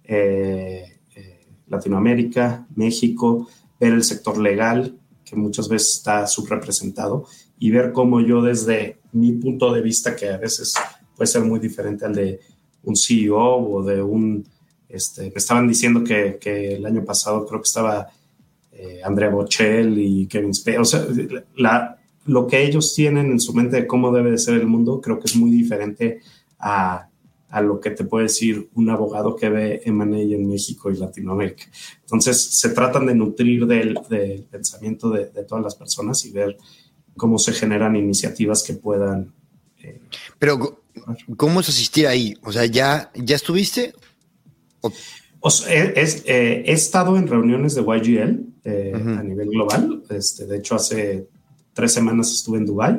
Latinoamérica, México, ver el sector legal, que muchas veces está subrepresentado, y ver cómo yo desde mi punto de vista, que a veces puede ser muy diferente al de un CEO o de un... me estaban diciendo que el año pasado creo que estaba Andrea Bocelli y Kevin Spacey. O sea, lo que ellos tienen en su mente de cómo debe de ser el mundo, creo que es muy diferente a lo que te puede decir un abogado que ve M&A en México y Latinoamérica. Entonces, se tratan de nutrir del pensamiento de todas las personas y ver cómo se generan iniciativas que puedan... Pero, ¿cómo es asistir ahí? O sea, ¿ya estuviste? He estado en reuniones de YGL a nivel global. De hecho, hace 3 semanas estuve en Dubái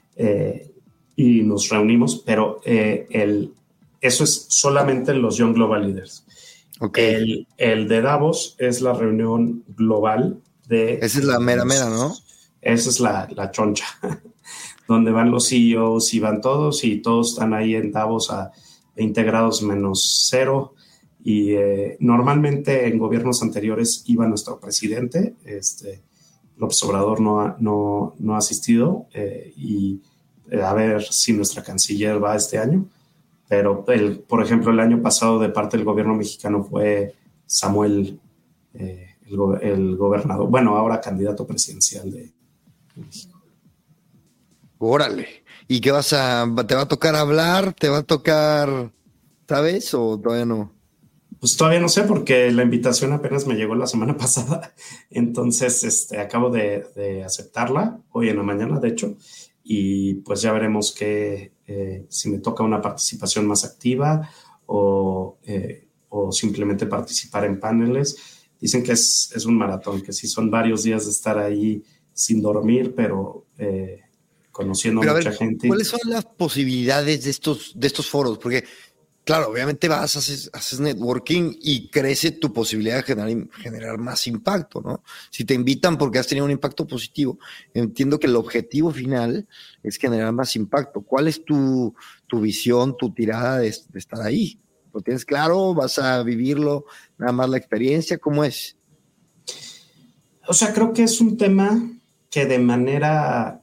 y nos reunimos, pero eso es solamente los Young Global Leaders. Okay. El de Davos es la reunión global de... Esa es la mera, ¿no? Esa es la choncha, donde van los CEOs y van todos, y todos están ahí en Davos a 20 grados menos cero. Y normalmente en gobiernos anteriores iba nuestro presidente, López Obrador no ha asistido, y a ver si nuestra canciller va este año. Pero, por ejemplo, el año pasado de parte del gobierno mexicano fue Samuel, el gobernador, bueno, ahora candidato presidencial de México. Órale. ¿Y qué te va a tocar hablar? ¿Te va a tocar, sabes, o todavía no? Pues todavía no sé, porque la invitación apenas me llegó la semana pasada. Entonces, acabo de aceptarla hoy en la mañana, de hecho, y pues ya veremos si me toca una participación más activa o simplemente participar en paneles. Dicen que es un maratón, que sí son varios días de estar ahí sin dormir, pero conociendo a mucha gente. ¿Cuáles son las posibilidades de estos foros? Porque, claro, obviamente haces networking y crece tu posibilidad de generar más impacto, ¿no? Si te invitan porque has tenido un impacto positivo, entiendo que el objetivo final es generar más impacto. ¿Cuál es tu visión, tu tirada de estar ahí? ¿Lo tienes claro? ¿Vas a vivirlo? ¿Nada más la experiencia? ¿Cómo es? O sea, creo que es un tema que de manera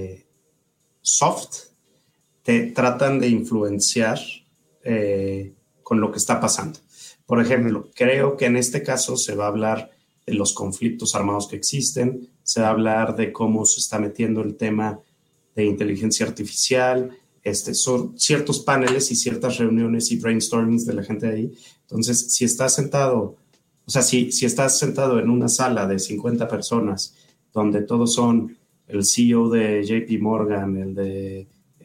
soft te tratan de influenciar con lo que está pasando. Por ejemplo, creo que en este caso se va a hablar de los conflictos armados que existen, se va a hablar de cómo se está metiendo el tema de inteligencia artificial, son ciertos paneles y ciertas reuniones y brainstormings de la gente de ahí. Entonces, si estás sentado, o sea, si estás sentado en una sala de 50 personas donde todos son el CEO de JP Morgan, el de,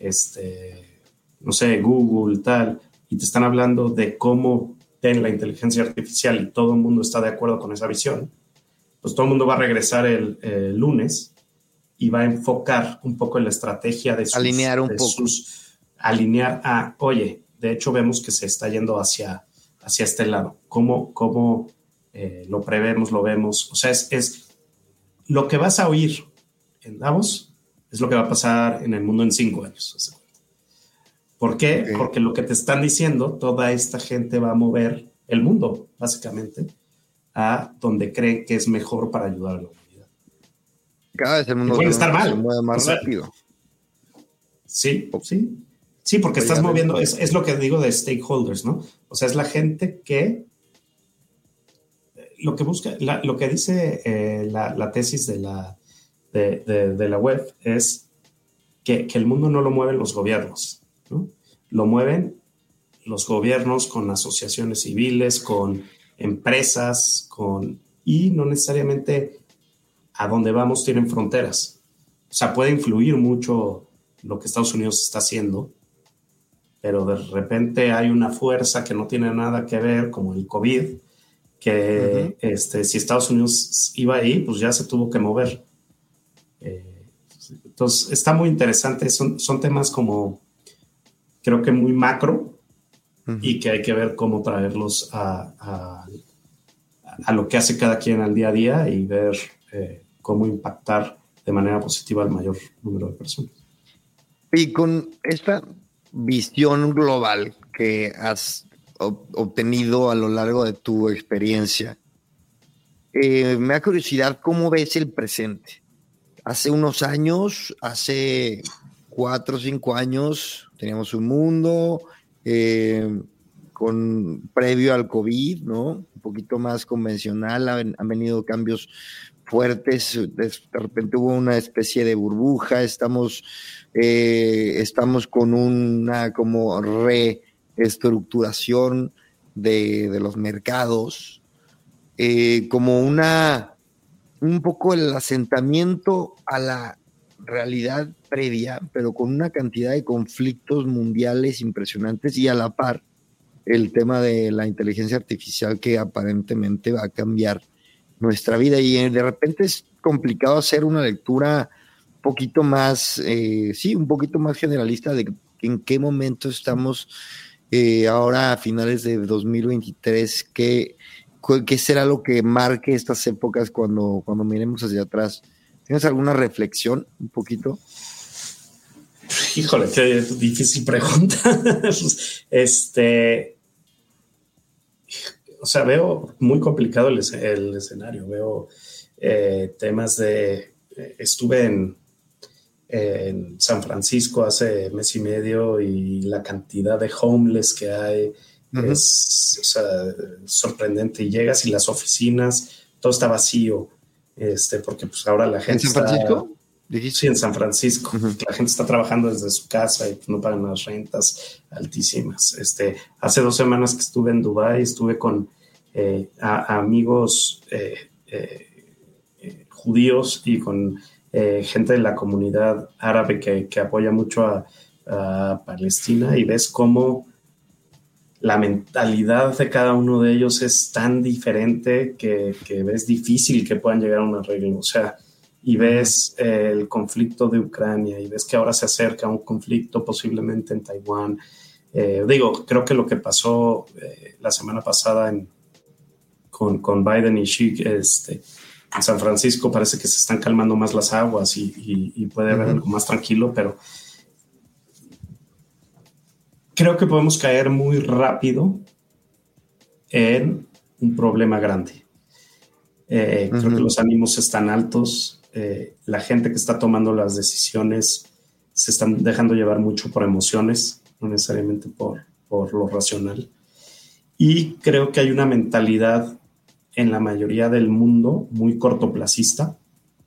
no sé, Google, tal, y te están hablando de cómo ven la inteligencia artificial y todo el mundo está de acuerdo con esa visión, pues todo el mundo va a regresar el lunes y va a enfocar un poco en la estrategia de alinear a, oye, de hecho vemos que se está yendo hacia este lado. ¿Cómo lo prevemos, lo vemos? O sea, es lo que vas a oír en Davos es lo que va a pasar en el mundo en 5 años. ¿Por qué? Okay. Porque lo que te están diciendo, toda esta gente va a mover el mundo, básicamente, a donde creen que es mejor para ayudar a la humanidad. Cada vez el mundo estar mal. Se mueve más rápido. Sí, porque estás moviendo, es lo que digo de stakeholders, ¿no? O sea, es la gente que lo que busca, lo que dice la tesis de la web es que el mundo no lo mueven los gobiernos, ¿no? Lo mueven los gobiernos con asociaciones civiles, con empresas, y no necesariamente a donde vamos tienen fronteras. O sea, puede influir mucho lo que Estados Unidos está haciendo, pero de repente hay una fuerza que no tiene nada que ver, como el COVID, que si Estados Unidos iba ahí, pues ya se tuvo que mover. Entonces, está muy interesante. Son temas como, creo que muy macro, y que hay que ver cómo traerlos a lo que hace cada quien al día a día y ver cómo impactar de manera positiva al mayor número de personas. Y con esta visión global que has obtenido a lo largo de tu experiencia, me da curiosidad cómo ves el presente. Hace unos años, hace 4 o 5 años, teníamos un mundo previo al COVID, ¿no? Un poquito más convencional, han venido cambios fuertes, de repente hubo una especie de burbuja, estamos con una como reestructuración de los mercados, como un poco el asentamiento a la realidad previa, pero con una cantidad de conflictos mundiales impresionantes y a la par el tema de la inteligencia artificial que aparentemente va a cambiar nuestra vida, y de repente es complicado hacer una lectura un poquito más generalista de en qué momento estamos ahora a finales de 2023, qué será lo que marque estas épocas cuando miremos hacia atrás. ¿Tienes alguna reflexión un poquito? Híjole, qué difícil pregunta. O sea, veo muy complicado el escenario. Veo temas estuve en San Francisco hace mes y medio y la cantidad de homeless que hay es, o sea, sorprendente. Y llegas y las oficinas, todo está vacío, porque pues ahora la gente ¿En San Francisco? Sí, en San Francisco. La gente está trabajando desde su casa y no pagan las rentas altísimas. Hace 2 semanas que estuve en Dubái, estuve con amigos judíos y con gente de la comunidad árabe que apoya mucho a Palestina, y ves cómo la mentalidad de cada uno de ellos es tan diferente que es difícil que puedan llegar a un arreglo. O sea, y ves el conflicto de Ucrania y ves que ahora se acerca un conflicto posiblemente en Taiwán. Creo que lo que pasó la semana pasada con Biden y Xi en San Francisco, parece que se están calmando más las aguas y puede haber algo más tranquilo, pero creo que podemos caer muy rápido en un problema grande. Creo que los ánimos están altos. La gente que está tomando las decisiones se están dejando llevar mucho por emociones, no necesariamente por lo racional. Y creo que hay una mentalidad en la mayoría del mundo muy cortoplacista,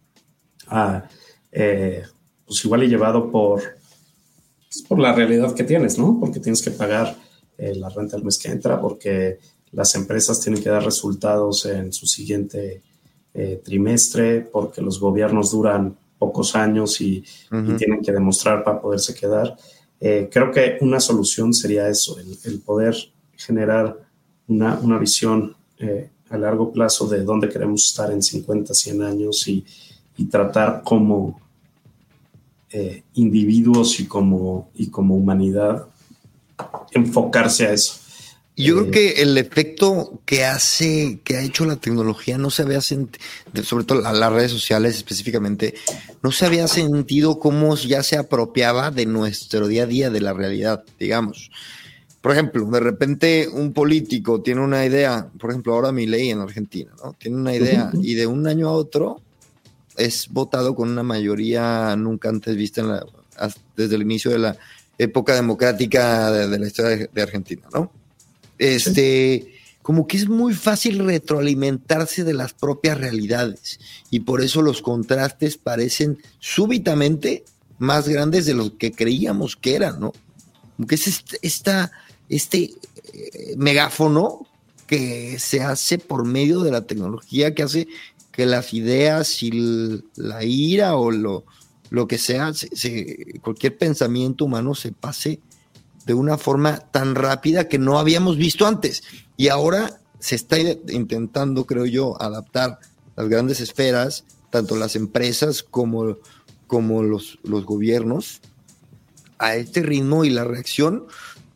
pues igual y llevado por la realidad que tienes, ¿no? Porque tienes que pagar la renta el mes que entra, porque las empresas tienen que dar resultados en su siguiente trimestre, porque los gobiernos duran pocos años y tienen que demostrar para poderse quedar. Creo que una solución sería eso, el poder generar una visión a largo plazo de dónde queremos estar en 50, 100 años y tratar como individuos y como humanidad enfocarse a eso. Yo creo que el efecto que ha hecho la tecnología no se había sentido, sobre todo las redes sociales específicamente, no se había sentido cómo ya se apropiaba de nuestro día a día, de la realidad, digamos. Por ejemplo, de repente un político tiene una idea, por ejemplo, ahora Milei en Argentina, ¿no? Tiene una idea y de un año a otro es votado con una mayoría nunca antes vista desde el inicio de la época democrática de la historia de Argentina, ¿no? Como que es muy fácil retroalimentarse de las propias realidades y por eso los contrastes parecen súbitamente más grandes de lo que creíamos que eran, ¿no? Como que es este megáfono que se hace por medio de la tecnología, que hace que las ideas y la ira o lo que sea, cualquier pensamiento humano se pase de una forma tan rápida que no habíamos visto antes. Y ahora se está intentando, creo yo, adaptar las grandes esferas, tanto las empresas como los gobiernos, a este ritmo, y la reacción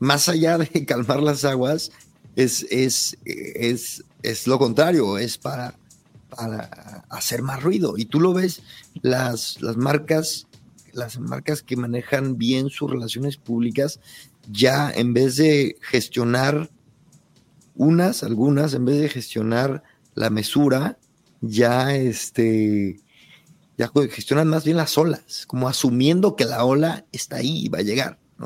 más allá de calmar las aguas, es lo contrario, es para hacer más ruido. Y tú lo ves, las marcas que manejan bien sus relaciones públicas, ya en vez de gestionar algunas, en vez de gestionar la mesura, ya gestionan más bien las olas, como asumiendo que la ola está ahí y va a llegar, ¿no?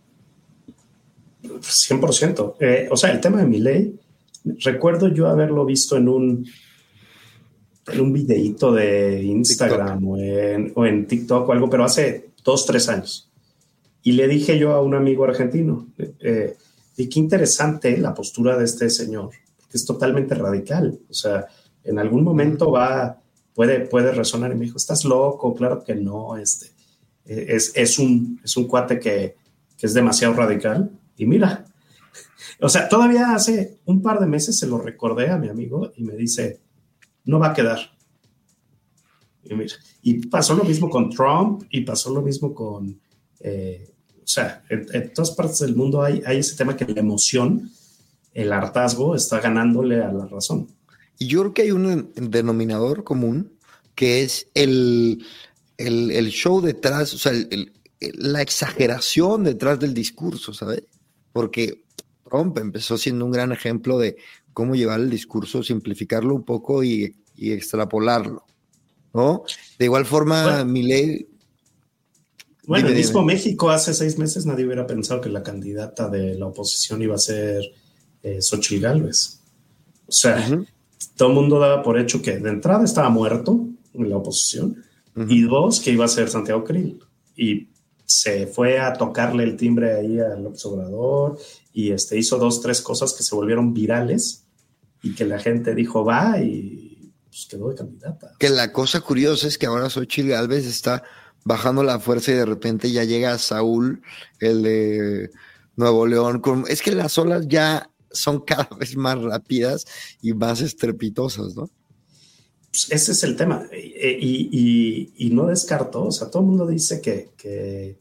100%. O sea, el tema de Milei, recuerdo yo haberlo visto en un videíto de Instagram o en TikTok o algo, pero hace 2-3 años. Y le dije yo a un amigo argentino, y qué interesante la postura de este señor, que es totalmente radical. O sea, en algún momento puede resonar, y me dijo, ¿estás loco? Claro que no. Es un cuate que es demasiado radical. Y mira, o sea, todavía hace un par de meses se lo recordé a mi amigo y me dice, no va a quedar. Y mira, y pasó lo mismo con Trump y pasó lo mismo con... o sea, en todas partes del mundo hay ese tema que la emoción, el hartazgo, está ganándole a la razón. Y yo creo que hay un denominador común que es el show detrás, o sea, la exageración detrás del discurso, ¿sabes? Porque Trump empezó siendo un gran ejemplo de cómo llevar el discurso, simplificarlo un poco y extrapolarlo, ¿no? De igual forma, Milei... Bueno, el mismo México hace 6 meses nadie hubiera pensado que la candidata de la oposición iba a ser Xochitl Gálvez. O sea, todo el mundo daba por hecho que de entrada estaba muerto en la oposición y 2, que iba a ser Santiago Krill. Y se fue a tocarle el timbre ahí a López Obrador y hizo 2-3 cosas que se volvieron virales y que la gente dijo va y pues quedó de candidata. Que la cosa curiosa es que ahora Xochitl Gálvez está bajando la fuerza y de repente ya llega Saúl, el de Nuevo León. Es que las olas ya son cada vez más rápidas y más estrepitosas, ¿no? Pues ese es el tema. Y no descarto, o sea, todo el mundo dice que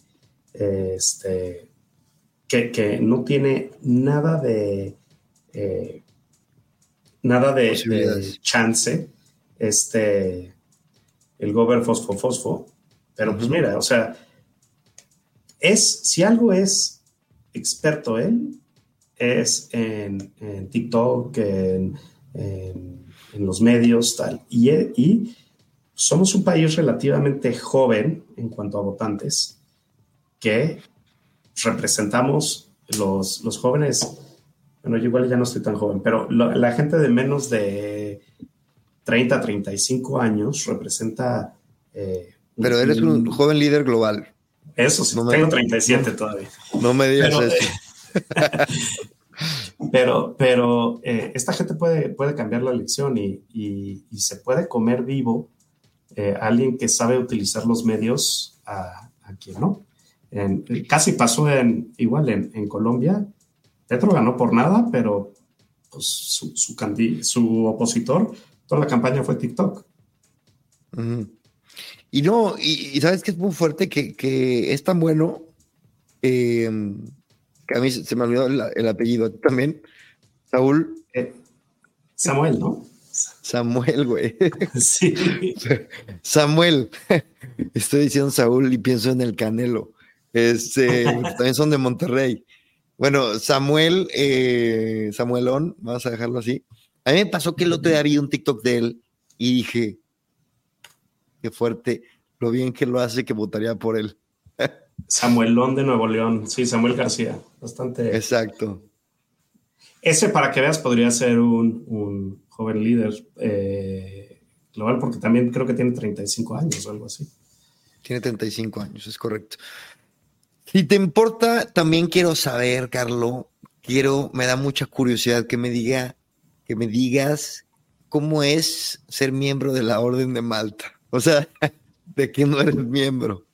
no tiene nada de chance el Gober Fosfo. Pero pues mira, o sea, si algo es experto él, es en TikTok, en los medios, tal. Y somos un país relativamente joven en cuanto a votantes, que representamos los jóvenes. Bueno, yo igual ya no estoy tan joven, pero la gente de menos de 30, 35 años representa... pero eres un joven líder global. Eso sí, tengo 37 todavía. No me digas eso. Pero esta gente puede cambiar la elección y se puede comer vivo alguien que sabe utilizar los medios a quien no. Casi pasó igual en Colombia. Petro ganó por nada, pero pues, su opositor, toda la campaña fue TikTok. Y sabes que es muy fuerte que es tan bueno que a mí se me olvidó el apellido. ¿A ti también? Saúl. Samuel, ¿no? Samuel, güey. Sí. Samuel. Estoy diciendo Saúl y pienso en el Canelo. También son de Monterrey. Bueno, Samuelón, vamos a dejarlo así. A mí me pasó que el otro día vi un TikTok de él y dije, qué fuerte, lo bien que lo hace, que votaría por él. Samuelón de Nuevo León, sí, Samuel García, bastante. Exacto. Ese, para que veas, podría ser un joven líder global, porque también creo que tiene 35 años o algo así. Tiene 35 años, es correcto. Si te importa, también quiero saber, Carlo, me da mucha curiosidad que me digas cómo es ser miembro de la Orden de Malta. O sea, ¿de quién no eres miembro?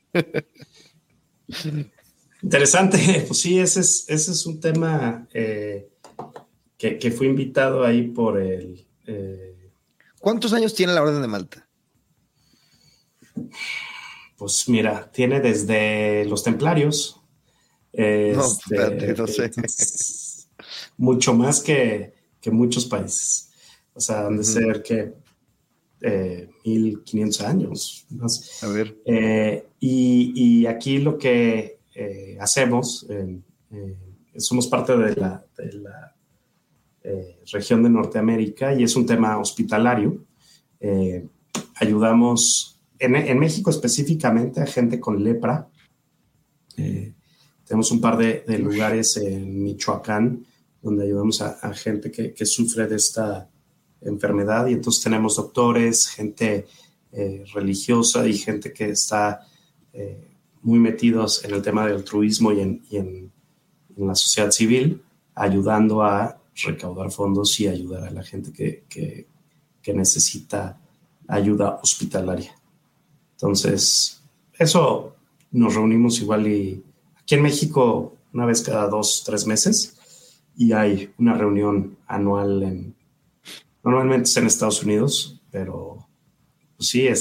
Interesante, pues sí, ese es un tema que fui invitado ahí por el... ¿Cuántos años tiene la Orden de Malta? Pues mira, tiene desde los templarios, No, espérate, no sé. Mucho más que muchos países. O sea, han de ser que 1500 años más. A ver. Y aquí lo que hacemos, somos parte de la región de Norteamérica y es un tema hospitalario. Ayudamos en México específicamente a gente con lepra. Tenemos un par de lugares en Michoacán donde ayudamos a gente que sufre de esta enfermedad, y entonces tenemos doctores, gente religiosa y gente que está muy metidos en el tema del altruismo y en la sociedad civil, ayudando a recaudar fondos y ayudar a la gente que necesita ayuda hospitalaria. Entonces, eso nos reunimos igual y aquí en México una vez cada 2-3 meses, y hay una reunión anual normalmente es en Estados Unidos, pero pues sí,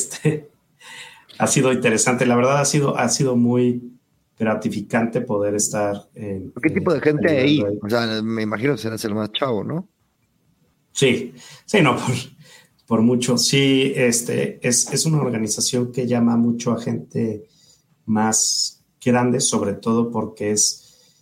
ha sido interesante. La verdad ha sido muy gratificante poder estar ¿Qué tipo de gente hay ahí? O sea, me imagino que serás el más chavo, ¿no? Sí, no, por mucho. Sí, es una organización que llama mucho a gente más grande, sobre todo porque es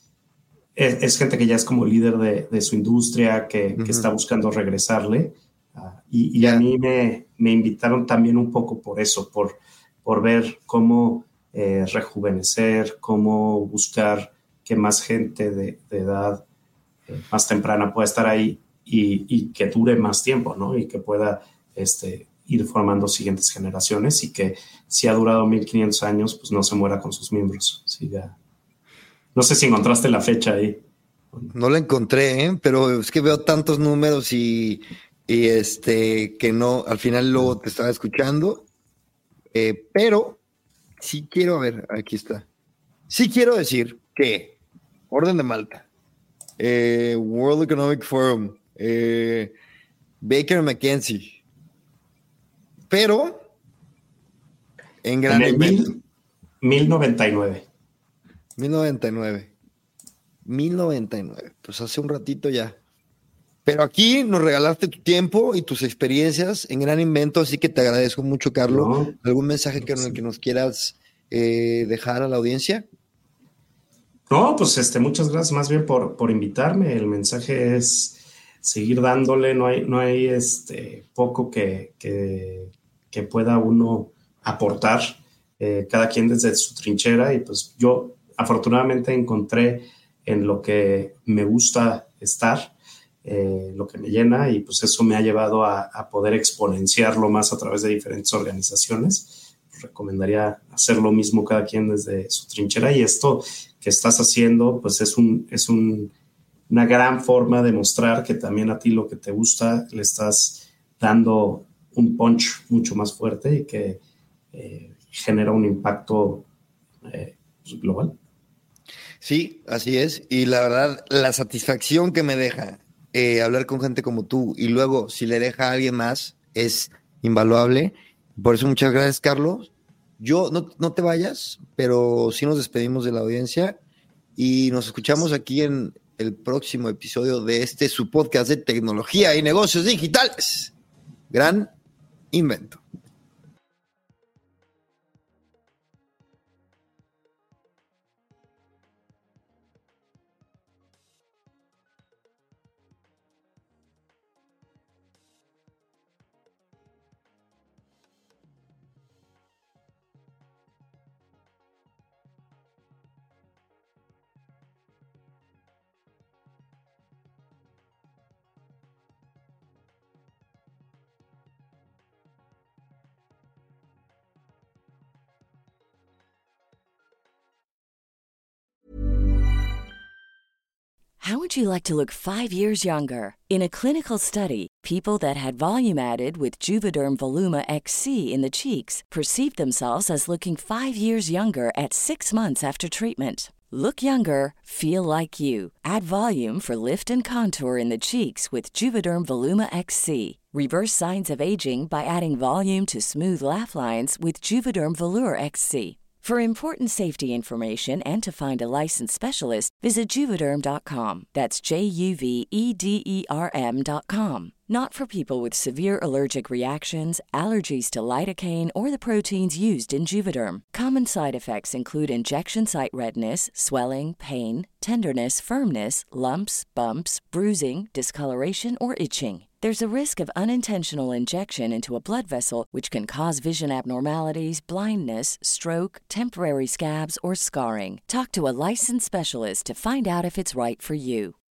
gente que ya es como líder de su industria, que está buscando regresarle. Y a mí me invitaron también un poco por eso, por ver cómo rejuvenecer, cómo buscar que más gente de edad más temprana pueda estar ahí y que dure más tiempo, ¿no? Y que pueda ir formando siguientes generaciones, y que si ha durado 1500 años, pues no se muera con sus miembros, siga. No sé si encontraste la fecha ahí. No la encontré, pero es que veo tantos números y que no, al final luego te estaba escuchando, pero sí quiero, a ver, aquí está. Sí quiero decir que Orden de Malta, World Economic Forum, Baker McKenzie, pero en gran invento. 1099. 1099, pues hace un ratito ya. Pero aquí nos regalaste tu tiempo y tus experiencias en Gran Invento, así que te agradezco mucho, Carlos. No, ¿Algún mensaje que nos quieras dejar a la audiencia? No, pues muchas gracias más bien por invitarme. El mensaje es seguir dándole, no hay poco que pueda uno aportar, cada quien desde su trinchera, y pues yo afortunadamente encontré en lo que me gusta estar, lo que me llena, y pues eso me ha llevado a poder exponenciarlo más a través de diferentes organizaciones. Pues recomendaría hacer lo mismo cada quien desde su trinchera, y esto que estás haciendo pues es una gran forma de mostrar que también a ti lo que te gusta le estás dando un punch mucho más fuerte y que genera un impacto global. Sí, así es. Y la verdad, la satisfacción que me deja hablar con gente como tú, y luego si le deja a alguien más, es invaluable. Por eso muchas gracias, Carlos. Yo no te vayas, pero sí nos despedimos de la audiencia y nos escuchamos aquí en el próximo episodio de su podcast de tecnología y negocios digitales. Gran Invento. How would you like to look 5 years younger? In a clinical study, people that had volume added with Juvederm Voluma XC in the cheeks perceived themselves as looking 5 years younger at 6 months after treatment. Look younger, feel like you. Add volume for lift and contour in the cheeks with Juvederm Voluma XC. Reverse signs of aging by adding volume to smooth laugh lines with Juvederm Volure XC. For important safety information and to find a licensed specialist, visit Juvederm.com. That's JUVEDERM.com. Not for people with severe allergic reactions, allergies to lidocaine, or the proteins used in Juvederm. Common side effects include injection site redness, swelling, pain, tenderness, firmness, lumps, bumps, bruising, discoloration, or itching. There's a risk of unintentional injection into a blood vessel, which can cause vision abnormalities, blindness, stroke, temporary scabs, or scarring. Talk to a licensed specialist to find out if it's right for you.